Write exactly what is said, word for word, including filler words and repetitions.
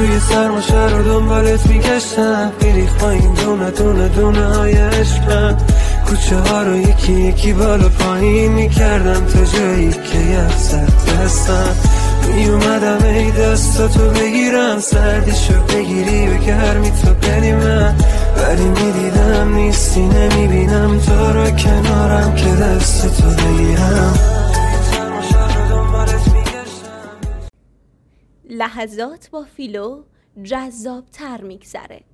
توی سرما شهر دنبالت میگشتم، میریخ با این دونه دونه دونه های عشقم. کوچه ها رو یکی یکی بالا پایین میکردم تا جایی که یخ زد دستم. میومدم ای دستاتو بگیرم، سردیشو بگیری و گرمی تو بدی من، ولی میدیدم نیستی نمیبینم تو رو کنارم که دستاتو بگیرم. لحظات با فیلو جذاب تر میگذره.